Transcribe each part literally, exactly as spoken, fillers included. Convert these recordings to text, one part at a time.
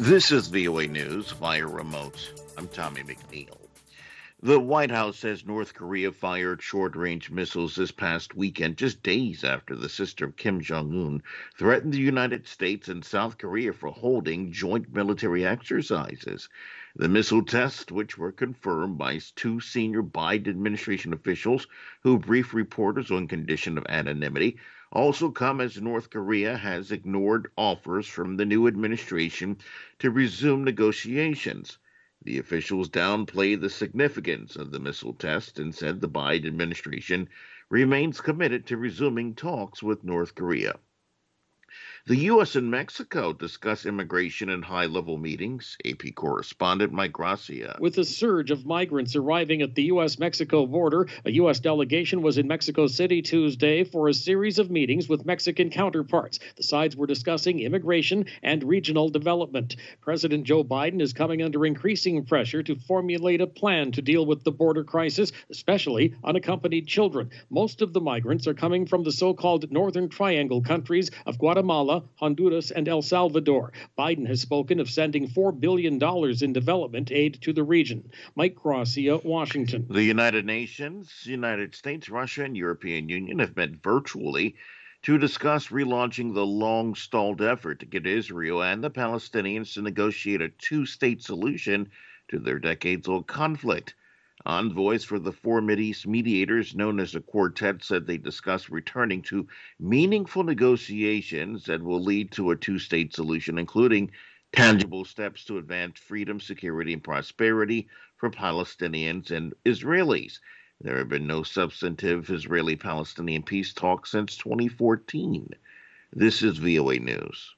This is V O A News via remote. I'm Tommy McNeil. The White House says North Korea fired short-range missiles this past weekend, just days after the sister of Kim Jong-un threatened the United States and South Korea for holding joint military exercises. The missile tests, which were confirmed by two senior Biden administration officials who briefed reporters on condition of anonymity, also come as North Korea has ignored offers from the new administration to resume negotiations. The officials downplayed the significance of the missile test and said the Biden administration remains committed to resuming talks with North Korea. The U S and Mexico discuss immigration in high-level meetings. A P correspondent Mike Gracia. With a surge of migrants arriving at the U S Mexico border, a U S delegation was in Mexico City Tuesday for a series of meetings with Mexican counterparts. The sides were discussing immigration and regional development. President Joe Biden is coming under increasing pressure to formulate a plan to deal with the border crisis, especially unaccompanied children. Most of the migrants are coming from the so-called Northern Triangle countries of Guatemala, Honduras, and El Salvador. Biden has spoken of sending four billion dollars in development aid to the region. Mike Gracia, Washington. The United Nations, United States, Russia, and European Union have met virtually to discuss relaunching the long-stalled effort to get Israel and the Palestinians to negotiate a two-state solution to their decades-old conflict. Envoys for the four Mideast mediators, known as the Quartet, said they discussed returning to meaningful negotiations that will lead to a two-state solution, including tangible steps to advance freedom, security, and prosperity for Palestinians and Israelis. There have been no substantive Israeli-Palestinian peace talks since twenty fourteen. This is V O A News.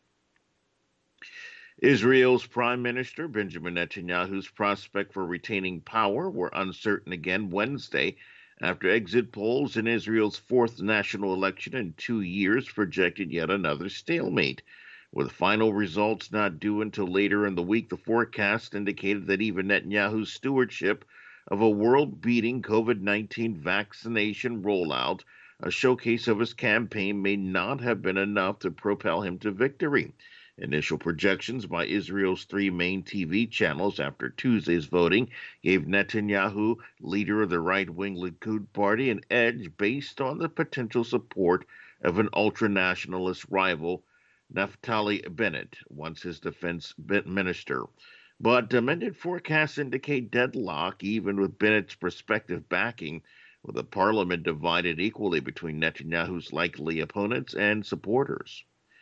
Israel's Prime Minister Benjamin Netanyahu's prospects for retaining power were uncertain again Wednesday after exit polls in Israel's fourth national election in two years projected yet another stalemate. With final results not due until later in the week, the forecast indicated that even Netanyahu's stewardship of a world-beating COVID nineteen vaccination rollout, a showcase of his campaign, may not have been enough to propel him to victory. Initial projections by Israel's three main T V channels after Tuesday's voting gave Netanyahu, leader of the right-wing Likud party, an edge based on the potential support of an ultra-nationalist rival, Naftali Bennett, once his defense minister. But amended forecasts indicate deadlock, even with Bennett's prospective backing, with the parliament divided equally between Netanyahu's likely opponents and supporters.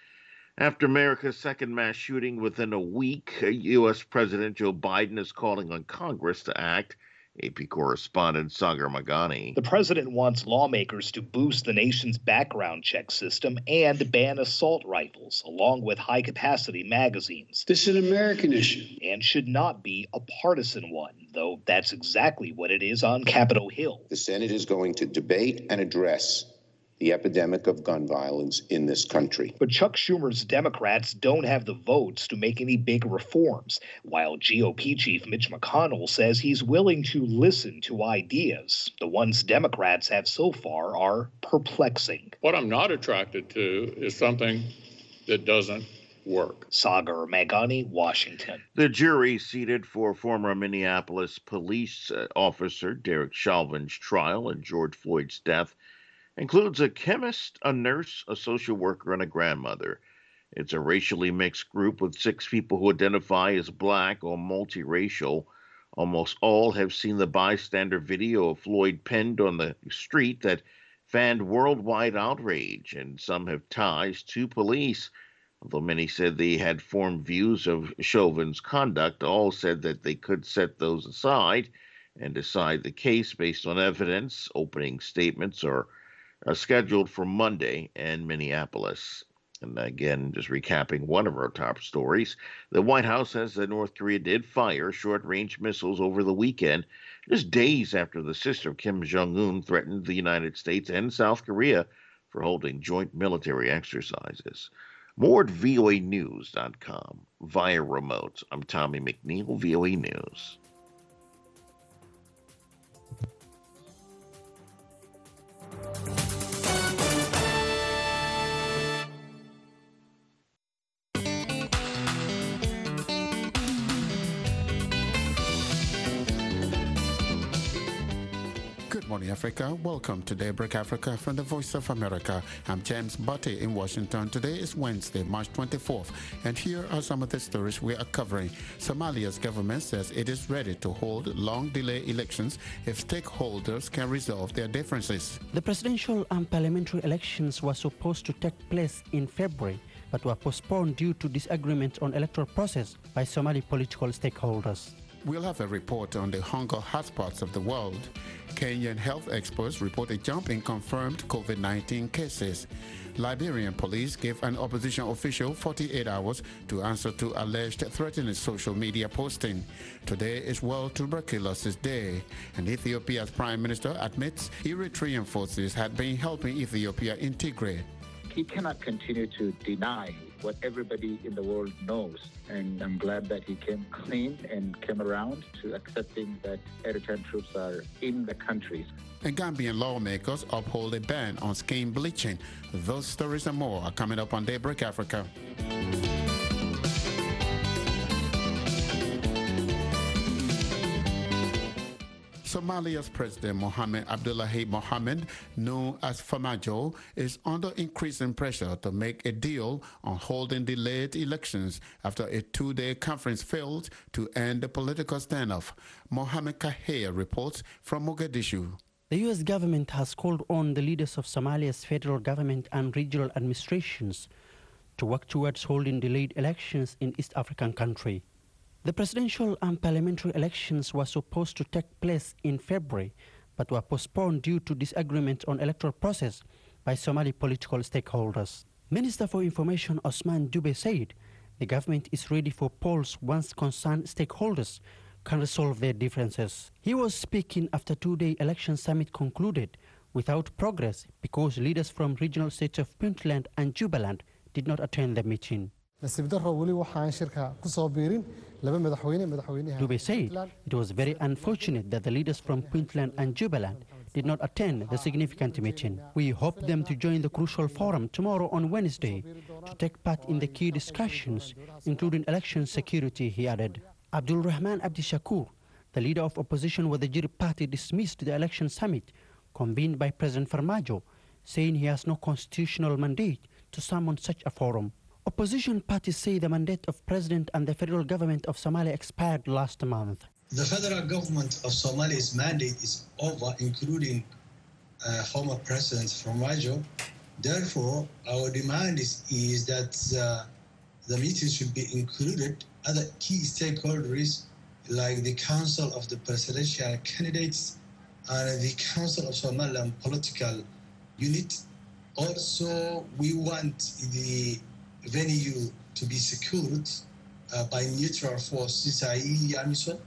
After America's second mass shooting within a week, U S President Joe Biden is calling on Congress to act. A P correspondent Sagar Magani. The president wants lawmakers to boost the nation's background check system and ban assault rifles, along with high-capacity magazines. This is an American issue. And should not be a partisan one, though that's exactly what it is on Capitol Hill. The Senate is going to debate and address the epidemic of gun violence in this country. But Chuck Schumer's Democrats don't have the votes to make any big reforms, while G O P Chief Mitch McConnell says he's willing to listen to ideas. The ones Democrats have so far are perplexing. What I'm not attracted to is something that doesn't work. Sagar Magani, Washington. The jury seated for former Minneapolis police officer Derek Chauvin's trial in George Floyd's death includes a chemist, a nurse, a social worker, and a grandmother. It's a racially mixed group with six people who identify as black or multiracial. Almost all have seen the bystander video of Floyd pinned on the street that fanned worldwide outrage, and some have ties to police. Although many said they had formed views of Chauvin's conduct, all said that they could set those aside and decide the case based on evidence. Opening statements are are scheduled for Monday in Minneapolis. And again, just recapping one of our top stories, the White House says that North Korea did fire short-range missiles over the weekend, just days after the sister of Kim Jong-un threatened the United States and South Korea for holding joint military exercises. More at V O A news dot com via remote. I'm Tommy McNeil, V O A News. morning, Africa. Welcome to Daybreak Africa from the Voice of America. I'm James Butte in Washington. Today is Wednesday, March twenty-fourth, and here are some of the stories we are covering. Somalia's government says it is ready to hold long-delay elections if stakeholders can resolve their differences. The presidential and parliamentary elections were supposed to take place in February, but were postponed due to disagreement on electoral process by Somali political stakeholders. We'll have a report on the hunger hotspots of the world. Kenyan health experts report a jump in confirmed COVID nineteen cases. Liberian police gave an opposition official forty-eight hours to answer to alleged threatening social media posting. Today is World Tuberculosis Day, and Ethiopia's prime minister admits Eritrean forces had been helping Ethiopia integrate. He cannot continue to deny what everybody in the world knows. And I'm glad that he came clean and came around to accepting that Eritrean troops are in the country. And Gambian lawmakers uphold a ban on skin bleaching. Those stories and more are coming up on Daybreak Africa. Somalia's President Mohamed Abdullahi Mohamed, known as Farmajo, is under increasing pressure to make a deal on holding delayed elections after a two-day conference failed to end the political standoff. Mohamed Kahir reports from Mogadishu. The U S government has called on the leaders of Somalia's federal government and regional administrations to work towards holding delayed elections in East African country. The presidential and parliamentary elections were supposed to take place in February, but were postponed due to disagreement on electoral process by Somali political stakeholders. Minister for Information Osman Dube said the government is ready for polls once concerned stakeholders can resolve their differences. He was speaking after two-day election summit concluded without progress because leaders from regional states of Puntland and Jubaland did not attend the meeting. Dube said it was very unfortunate that the leaders from Puntland and Jubaland did not attend the significant meeting. We hope them to join the crucial forum tomorrow on Wednesday to take part in the key discussions, including election security, he added. Abdul Rahman Abdi Shakur, the leader of opposition with the Jir party, dismissed the election summit convened by President Farmajo, saying he has no constitutional mandate to summon such a forum. Opposition parties say the mandate of President and the federal government of Somalia expired last month. The federal government of Somalia's mandate is over, including uh, former President Farmajo. Therefore, our demand is, is that uh, the meeting should be included other key stakeholders like the Council of the Presidential Candidates and the Council of Somaliland Political Unit. Also, we want the venue to be secured uh, by neutral forces, that is. AMISOM,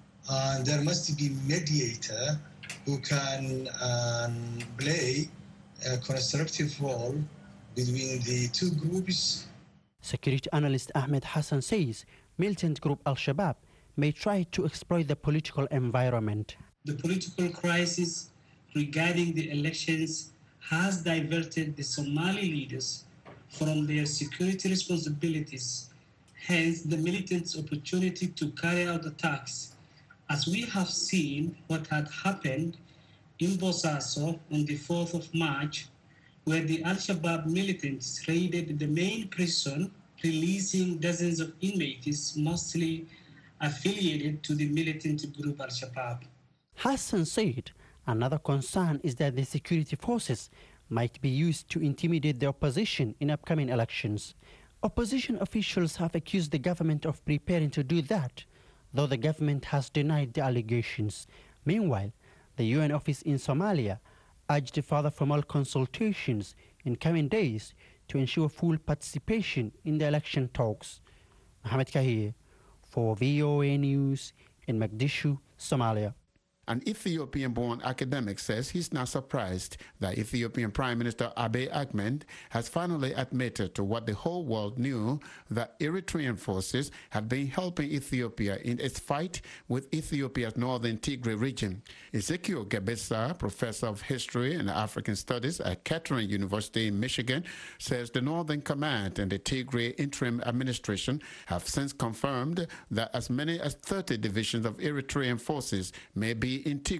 and there must be mediator who can um, play a constructive role between the two groups. Security analyst Ahmed Hassan says militant group Al-Shabaab may try to exploit the political environment. The political crisis regarding the elections has diverted the Somali leaders from their security responsibilities, hence the militants' opportunity to carry out attacks, as we have seen what had happened in Bosaso on the fourth of March, where the Al-Shabaab militants raided the main prison, releasing dozens of inmates, mostly affiliated to the militant group Al-Shabaab. Hassan said another concern is that the security forces might be used to intimidate the opposition in upcoming elections. Opposition officials have accused the government of preparing to do that, though the government has denied the allegations. Meanwhile, the U N office in Somalia urged further formal consultations in coming days to ensure full participation in the election talks. Mohamed Kahir for V O A News in Mogadishu, Somalia. An Ethiopian-born academic says he's not surprised that Ethiopian Prime Minister Abiy Ahmed has finally admitted to what the whole world knew, that Eritrean forces had been helping Ethiopia in its fight with Ethiopia's northern Tigray region. Ezekiel Gebesa, professor of history and African studies at Kettering University in Michigan, says the Northern Command and the Tigray Interim Administration have since confirmed that as many as thirty divisions of Eritrean forces may be in Tigray.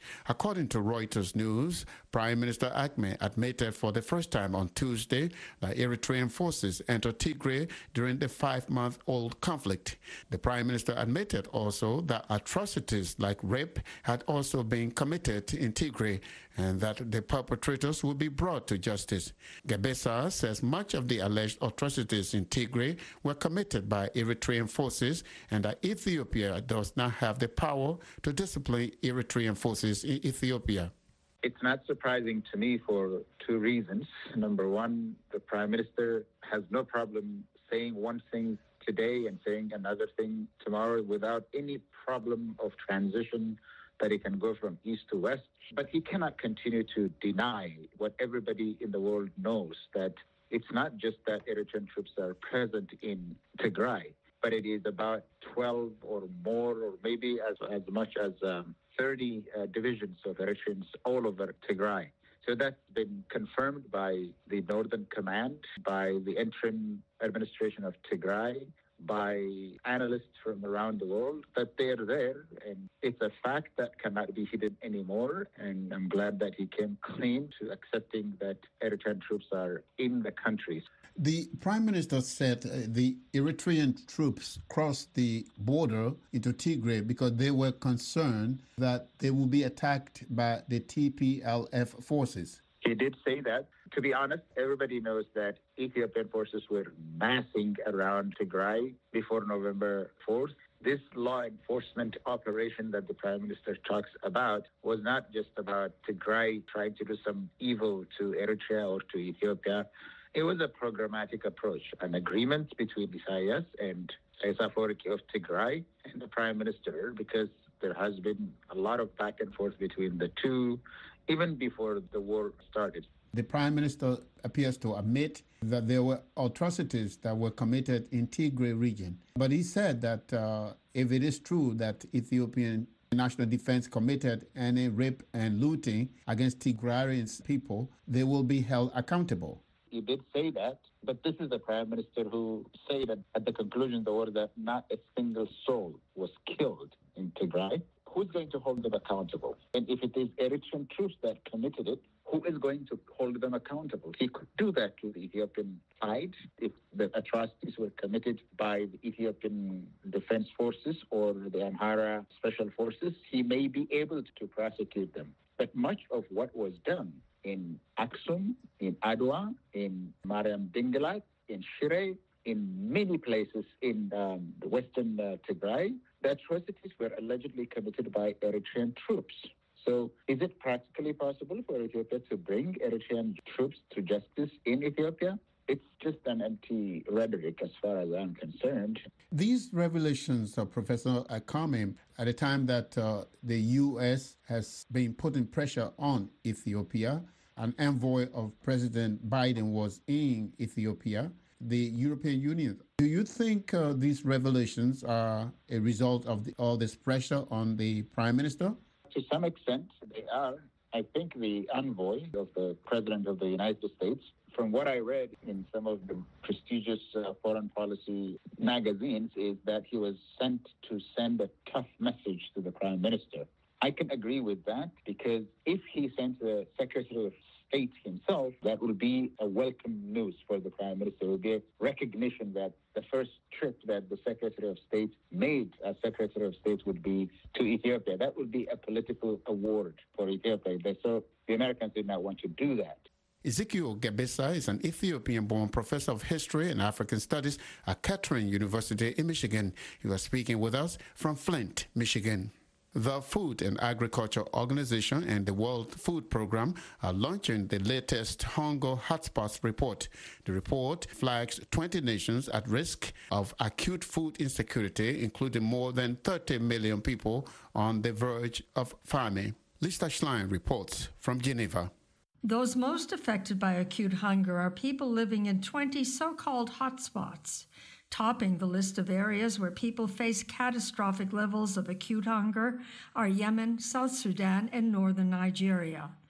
According to Reuters News, Prime Minister Ahmed admitted for the first time on Tuesday that Eritrean forces entered Tigray during the five-month-old conflict. The Prime Minister admitted also that atrocities like rape had also been committed in Tigray and that the perpetrators will be brought to justice. Gebesa says much of the alleged atrocities in Tigray were committed by Eritrean forces and that Ethiopia does not have the power to discipline Eritrean forces in Ethiopia. It's not surprising to me for two reasons. Number one, the Prime Minister has no problem saying one thing today and saying another thing tomorrow without any problem of transition that he can go from east to west. But he cannot continue to deny what everybody in the world knows, that it's not just that Eritrean troops are present in Tigray, but it is about twelve or more, or maybe as, as much as um, thirty uh, divisions of Eritreans all over Tigray. So that's been confirmed by the Northern Command, by the interim administration of Tigray, by analysts from around the world, that they're there. And it's a fact that cannot be hidden anymore. And I'm glad that he came clean to accepting that Eritrean troops are in the country. The Prime Minister said uh, the Eritrean troops crossed the border into Tigray because they were concerned that they will be attacked by the T P L F forces. He did say that. To be honest, everybody knows that Ethiopian forces were massing around Tigray before November fourth. This law enforcement operation that the Prime Minister talks about was not just about Tigray trying to do some evil to Eritrea or to Ethiopia. It was a programmatic approach, an agreement between Isaias and Isaias Afwerki of Tigray and the Prime Minister, because there has been a lot of back and forth between the two, even before the war started. The Prime Minister appears to admit that there were atrocities that were committed in Tigray region. But he said that uh, if it is true that Ethiopian National Defense committed any rape and looting against Tigrayans people, they will be held accountable. He did say that, but this is the Prime Minister who said that at the conclusion of the war that not a single soul was killed in Tigray. Who's going to hold them accountable? And if it is Eritrean troops that committed it, who is going to hold them accountable? He could do that to the Ethiopian side if the atrocities were committed by the Ethiopian Defense Forces or the Amhara Special Forces. He may be able to prosecute them. But much of what was done in Aksum, in Adwa, in Mariam Dingalat, in Shire, in many places in um, the western uh, Tigray, the atrocities were allegedly committed by Eritrean troops. So is it practically possible for Ethiopia to bring Eritrean troops to justice in Ethiopia? It's just an empty rhetoric as far as I'm concerned. These revelations of Professor Akame, at a time that uh, the U S has been putting pressure on Ethiopia, an envoy of President Biden was in Ethiopia, the European Union. Do you think uh, these revelations are a result of the, all this pressure on the Prime Minister? To some extent, they are. I think the envoy of the President of the United States, from what I read in some of the prestigious uh, foreign policy magazines, is that he was sent to send a tough message to the Prime Minister. I can agree with that, because if he sent the Secretary of State himself, that will be a welcome news for the Prime Minister. It will be a recognition that the first trip that the Secretary of State made as Secretary of State would be to Ethiopia. That would be a political award for Ethiopia. So the Americans did not want to do that. Ezekiel Gebesa is an Ethiopian-born professor of history and African studies at Kettering University in Michigan. He was speaking with us from Flint, Michigan. The Food and Agriculture Organization and the World Food Program are launching the latest Hunger Hotspots report. The report flags twenty nations at risk of acute food insecurity, including more than thirty million people on the verge of famine. Lisa Schlein reports from Geneva. Those most affected by acute hunger are people living in twenty so-called hotspots. Topping the list of areas where people face catastrophic levels of acute hunger are Yemen, South Sudan, and northern Nigeria.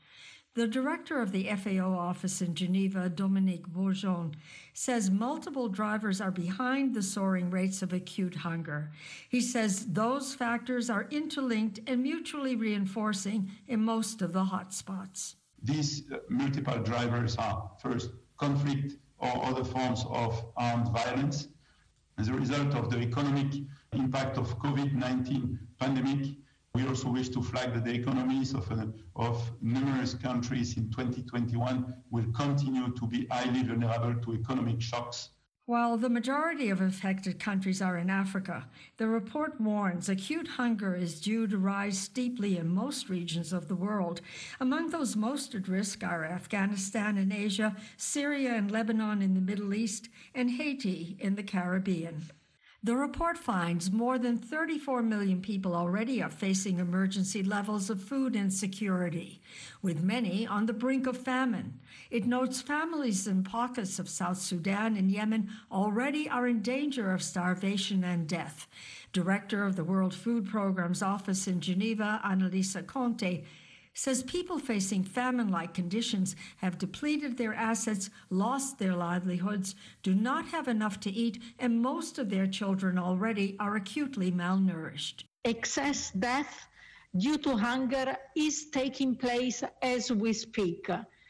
The director of the F A O office in Geneva, Dominique Bourgeon, says multiple drivers are behind the soaring rates of acute hunger. He says those factors are interlinked and mutually reinforcing in most of the hotspots. These uh, multiple drivers are, first, conflict or other forms of armed violence. As a result of the economic impact of COVID nineteen pandemic, we also wish to flag that the economies of, uh, of numerous countries in twenty twenty-one will continue to be highly vulnerable to economic shocks. While the majority of affected countries are in Africa, the report warns acute hunger is due to rise steeply in most regions of the world. Among those most at risk are Afghanistan in Asia, Syria and Lebanon in the Middle East, and Haiti in the Caribbean. The report finds more than thirty-four million people already are facing emergency levels of food insecurity, with many on the brink of famine. It notes families in pockets of South Sudan and Yemen already are in danger of starvation and death. Director of the World Food Programme's office in Geneva, Annalisa Conte, says people facing famine-like conditions have depleted their assets, lost their livelihoods, do not have enough to eat, and most of their children already are acutely malnourished. Excess death due to hunger is taking place as we speak.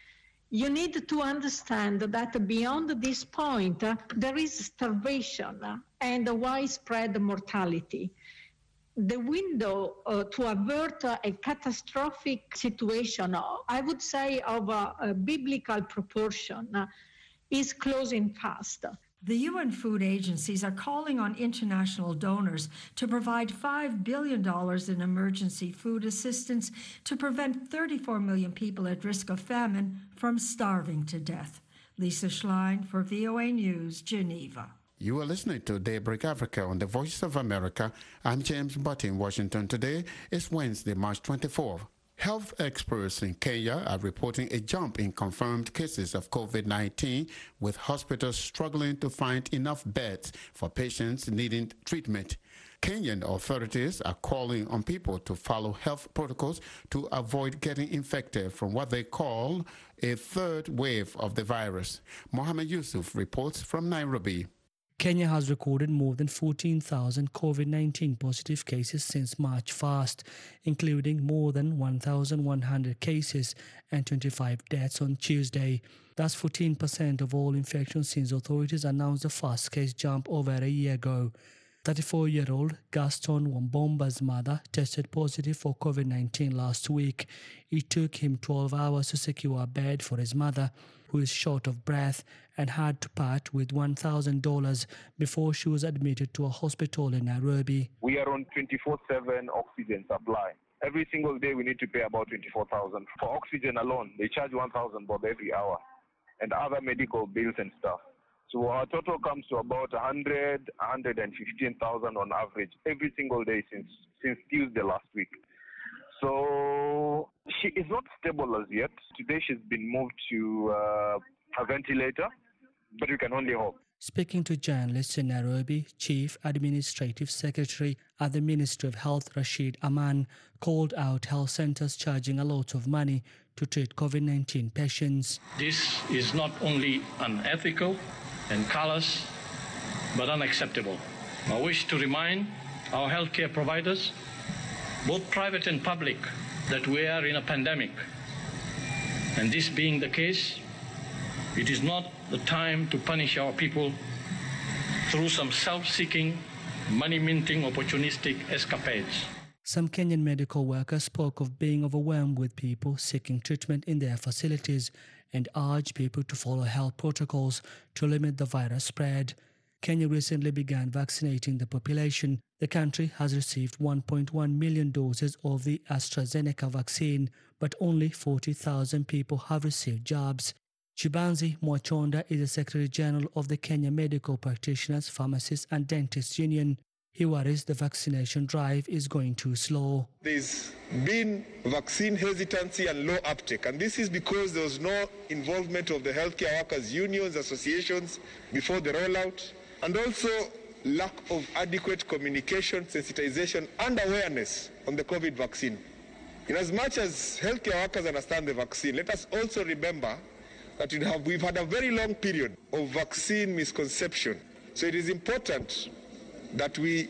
You need to understand that beyond this point, there is starvation and widespread mortality. The window uh, to avert uh, a catastrophic situation, I would say of a, a biblical proportion, uh, is closing fast. The U N food agencies are calling on international donors to provide five billion dollars in emergency food assistance to prevent thirty-four million people at risk of famine from starving to death. Lisa Schlein for V O A News, Geneva. You are listening to Daybreak Africa on the Voice of America. I'm James Butt in Washington. Today is Wednesday, March twenty-fourth. Health experts in Kenya are reporting a jump in confirmed cases of COVID nineteen, with hospitals struggling to find enough beds for patients needing treatment. Kenyan authorities are calling on people to follow health protocols to avoid getting infected from what they call a third wave of the virus. Mohammed Yusuf reports from Nairobi. Kenya has recorded more than fourteen thousand COVID nineteen positive cases since March first, including more than one thousand one hundred cases and twenty-five deaths on Tuesday. That's fourteen percent of all infections since authorities announced the first case jump over a year ago. thirty-four-year-old Gaston Wambomba's mother tested positive for COVID nineteen last week. It took him twelve hours to secure a bed for his mother, who is short of breath and had to part with one thousand dollars before she was admitted to a hospital in Nairobi. We are on twenty-four seven oxygen supply. Every single day we need to pay about twenty-four thousand dollars. For oxygen alone, they charge one thousand dollars every hour, and other medical bills and stuff. So our total comes to about one hundred, one hundred fifteen thousand on average every single day since since Tuesday last week. So she is not stable as yet. Today she's been moved to uh, a ventilator, but we can only hope. Speaking to journalists in Nairobi, Chief Administrative Secretary at the Ministry of Health, Rashid Aman, called out health centers charging a lot of money to treat COVID nineteen patients. This is not only unethical and callous, but unacceptable. I wish to remind our healthcare providers, both private and public, that we are in a pandemic. And this being the case, it is not the time to punish our people through some self-seeking, money-minting, opportunistic escapades. Some Kenyan medical workers spoke of being overwhelmed with people seeking treatment in their facilities and urged people to follow health protocols to limit the virus spread. Kenya recently began vaccinating the population. The country has received one point one million doses of the AstraZeneca vaccine, but only forty thousand people have received jabs. Chibanzi Mwachonda is the Secretary General of the Kenya Medical Practitioners, Pharmacists and Dentists Union. He worries the vaccination drive is going too slow. There's been vaccine hesitancy and low uptake, and this is because there was no involvement of the healthcare workers' unions, associations before the rollout, and also lack of adequate communication, sensitization, and awareness on the COVID vaccine. In as much as healthcare workers understand the vaccine, let us also remember that we have, we've had a very long period of vaccine misconception. So it is important that we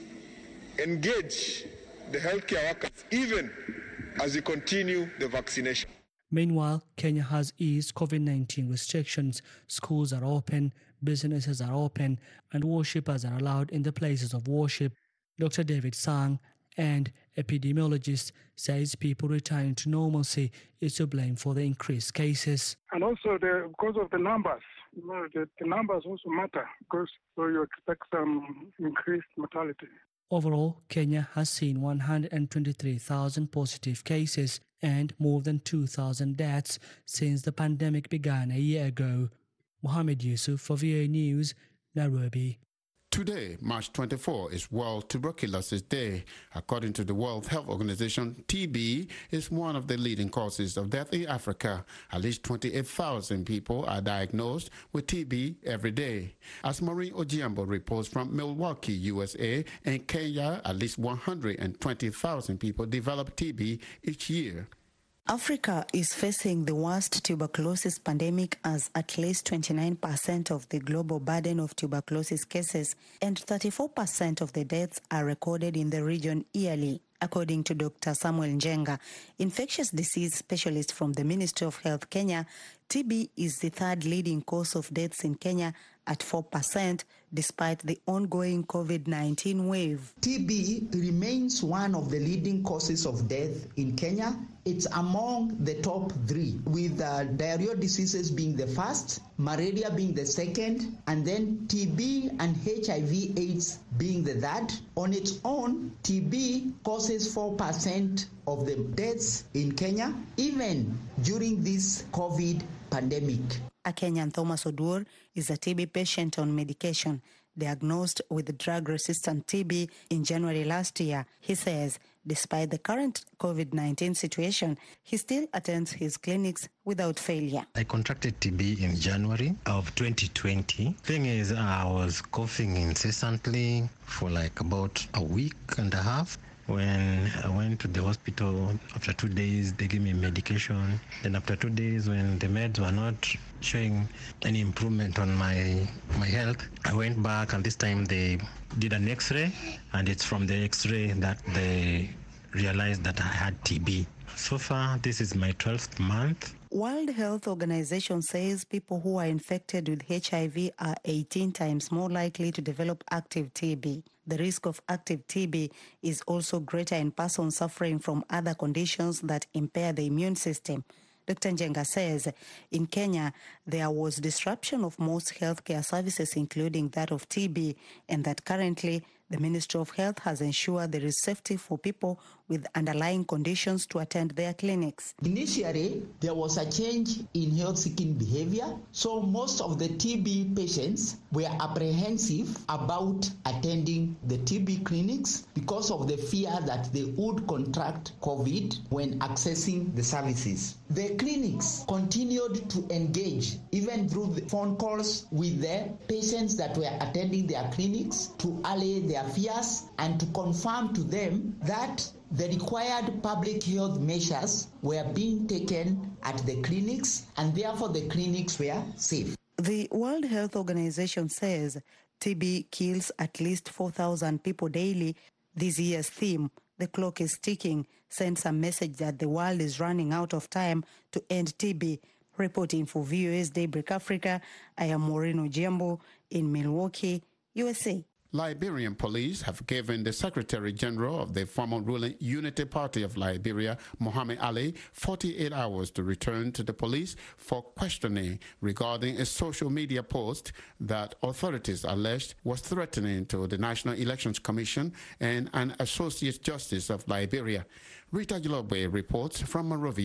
engage the healthcare workers even as we continue the vaccination. Meanwhile, Kenya has eased COVID nineteen restrictions. Schools are open, businesses are open, and worshippers are allowed in the places of worship. Doctor David Sang, and epidemiologist, says people returning to normalcy is to blame for the increased cases. And also the, because of the numbers, you know, the, the numbers also matter because so you expect some increased mortality. Overall, Kenya has seen one hundred twenty-three thousand positive cases and more than two thousand deaths since the pandemic began a year ago. Mohammed Yusuf for V O A News, Nairobi. Today, March twenty-fourth, is World Tuberculosis Day. According to the World Health Organization, T B is one of the leading causes of death in Africa. At least twenty-eight thousand people are diagnosed with T B every day. As Maureen Ojiambo reports from Milwaukee, U S A, in Kenya, at least one hundred twenty thousand people develop T B each year. Africa is facing the worst tuberculosis pandemic as at least twenty-nine percent of the global burden of tuberculosis cases and thirty-four percent of the deaths are recorded in the region yearly. According to Doctor Samuel Njenga, infectious disease specialist from the Ministry of Health Kenya, T B is the third leading cause of deaths in Kenya at four percent, despite the ongoing COVID nineteen wave. T B remains one of the leading causes of death in Kenya. It's among the top three, with uh, diarrheal diseases being the first, malaria being the second, and then T B and H I V AIDS being the third. On its own, T B causes four percent of the deaths in Kenya, even during this COVID pandemic. A Kenyan, Thomas Odur, is a T B patient on medication, diagnosed with drug-resistant T B in January last year. He says, despite the current COVID nineteen situation, he still attends his clinics without failure. I contracted T B in January of twenty twenty. Thing is, I was coughing incessantly for like about a week and a half. When I went to the hospital, after two days, they gave me medication. Then after two days, when the meds were not showing any improvement on my my health, I went back, and this time they did an X-ray, and it's from the X-ray that they realized that I had T B. So far, this is my twelfth month. World Health Organization says people who are infected with H I V are eighteen times more likely to develop active T B. The risk of active T B is also greater in persons suffering from other conditions that impair the immune system. Doctor Njenga says in Kenya, there was disruption of most healthcare services, including that of T B, and that currently the Ministry of Health has ensured there is safety for people with underlying conditions to attend their clinics. Initially, there was a change in health-seeking behavior, so most of the T B patients were apprehensive about attending the T B clinics because of the fear that they would contract COVID when accessing the services. The clinics continued to engage, even through the phone calls, with the patients that were attending their clinics to allay their fears and to confirm to them that the required public health measures were being taken at the clinics, and therefore the clinics were safe. The World Health Organization says T B kills at least four thousand people daily. This year's theme, "The Clock is Ticking," sends a message that the world is running out of time to end T B. Reporting for V O A's Daybreak Africa, I am Maureen Ojiambo in Milwaukee, U S A. Liberian police have given the Secretary General of the former ruling Unity Party of Liberia, Mohammed Ali, forty-eight hours to return to the police for questioning regarding a social media post that authorities alleged was threatening to the National Elections Commission and an Associate Justice of Liberia. Rita Gilobwe reports from Monrovia.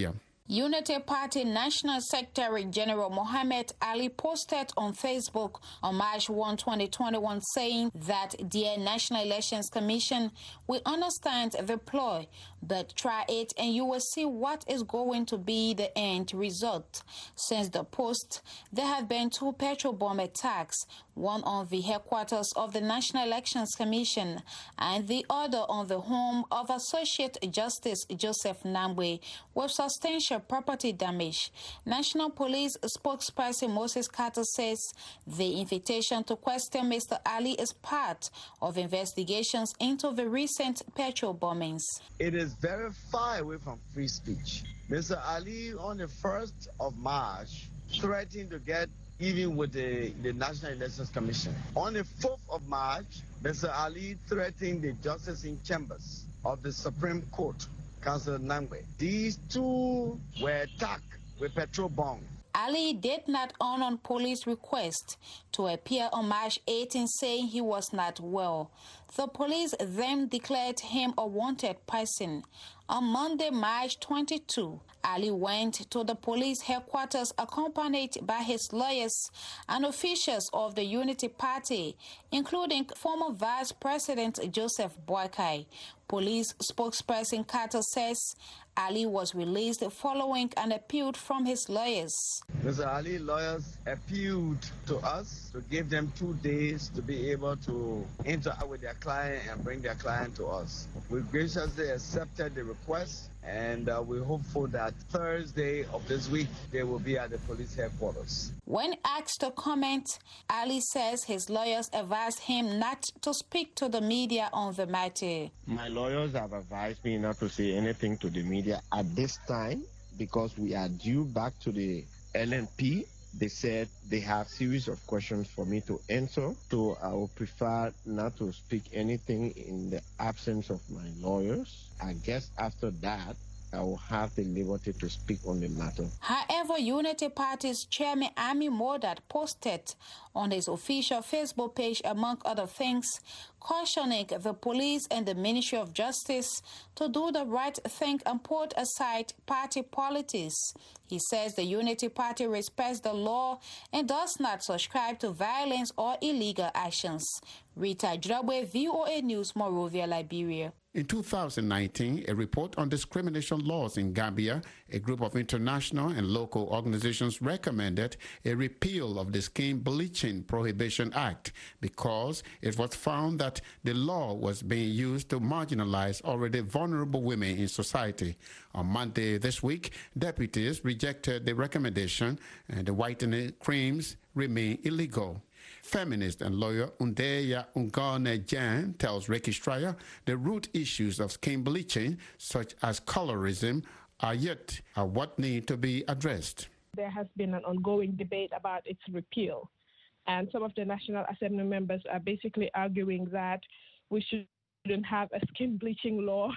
Unity Party National Secretary General Mohammed Ali posted on Facebook on March first, twenty twenty-one, saying that the National Elections Commission will understand the ploy, but try it and you will see what is going to be the end result. Since the post, there have been two petrol bomb attacks, one on the headquarters of the National Elections Commission and the other on the home of Associate Justice Joseph Nambwe, with substantial property damage. National Police spokesperson Moses Carter says the invitation to question Mister Ali is part of investigations into the recent petrol bombings. It is very far away from free speech. Mister Ali, on the first of March, threatened to get even with the, the National Elections Commission. On the fourth of March, Mister Ali threatened the justice in chambers of the Supreme Court, Councillor Nambwe. These two were attacked with petrol bombs. Ali did not honor police request to appear on March eighteenth, saying he was not well. The police then declared him a wanted person. On Monday, March twenty-second, Ali went to the police headquarters accompanied by his lawyers and officials of the Unity Party, including former Vice President Joseph Boakai. Police spokesperson Carter says Ali was released following an appeal from his lawyers. Mister Ali's lawyers appealed to us to give them two days to be able to interact with their client and bring their client to us. We graciously accepted the request, and uh, we're hopeful that Thursday of this week they will be at the police headquarters. When asked to comment, Ali says his lawyers advised him not to speak to the media on the matter. My lawyers have advised me not to say anything to the media at this time because we are due back to the L N P. They said they have a series of questions for me to answer, so I would prefer not to speak anything in the absence of my lawyers. I guess after that, I will have the liberty to speak on the matter. However, Unity Party's chairman Ami Modat posted on his official Facebook page, among other things, cautioning the police and the Ministry of Justice to do the right thing and put aside party politics. He says the Unity Party respects the law and does not subscribe to violence or illegal actions. Rita Drabwe, V O A News, Monrovia, Liberia. In two thousand nineteen, a report on discrimination laws in Gambia, a group of international and local organizations recommended a repeal of the Skin Bleaching Prohibition Act because it was found that the law was being used to marginalize already vulnerable women in society. On Monday this week, deputies rejected the recommendation and the whitening creams remain illegal. Feminist and lawyer Undeya Ungane Jan tells Ricky Stryer the root issues of skin bleaching, such as colorism, are yet are what need to be addressed. There has been an ongoing debate about its repeal, and some of the National Assembly members are basically arguing that we shouldn't have a skin bleaching law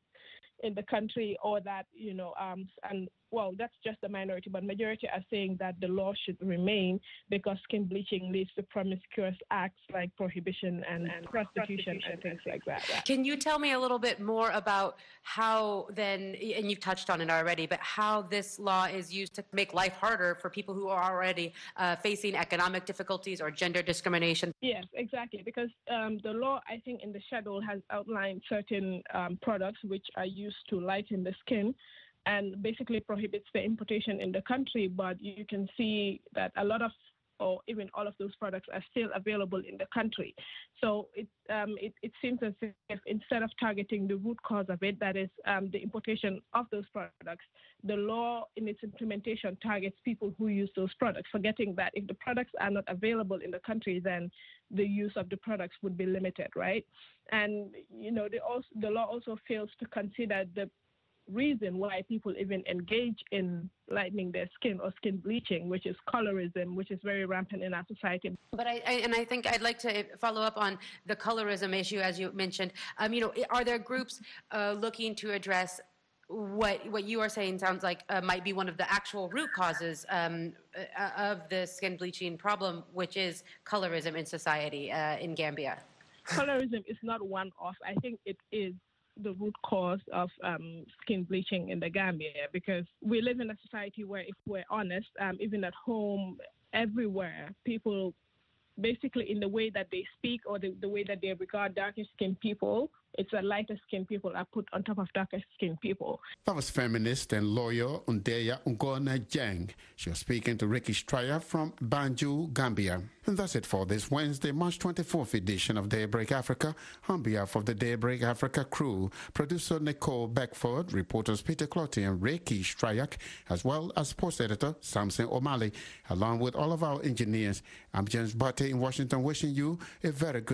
in the country, or that, you know, um, and well, that's just the minority, but majority are saying that the law should remain because skin bleaching leads to promiscuous acts like prohibition and, and prostitution, prostitution and things like that. Can you tell me a little bit more about how then, and you've touched on it already, but how this law is used to make life harder for people who are already uh, facing economic difficulties or gender discrimination? Yes, exactly, because um, the law, I think, in the schedule has outlined certain um, products which are used to lighten the skin, and basically prohibits the importation in the country, but you can see that a lot of, or even all of those products are still available in the country. So it, um, it, it seems as if instead of targeting the root cause of it, that is um, the importation of those products, the law in its implementation targets people who use those products, forgetting that if the products are not available in the country, then the use of the products would be limited, right? And, you know, the, also, the law also fails to consider the reason why people even engage in lightening their skin or skin bleaching, which is colorism, which is very rampant in our society. But I, I and I think I'd like to follow up on the colorism issue, as you mentioned. Um, you know, are there groups uh, looking to address what what you are saying sounds like uh, might be one of the actual root causes um, uh, of the skin bleaching problem, which is colorism in society uh, in Gambia? Colorism is not one off. I think it is the root cause of um, skin bleaching in the Gambia, because we live in a society where, if we're honest, um, even at home, everywhere, people basically in the way that they speak or the, the way that they regard darker skinned people, it's a lighter skinned people are put on top of darker skinned people. That was feminist and lawyer Undeya Ungona Jang. She was speaking to Ricky Stryer from Banjul, Gambia. And that's it for this Wednesday, March twenty-fourth edition of Daybreak Africa. On behalf of the Daybreak Africa crew, producer Nicole Beckford, reporters Peter Clotty and Ricky Stryer, as well as sports editor Samson O'Malley, along with all of our engineers, I'm James Butte in Washington, wishing you a very good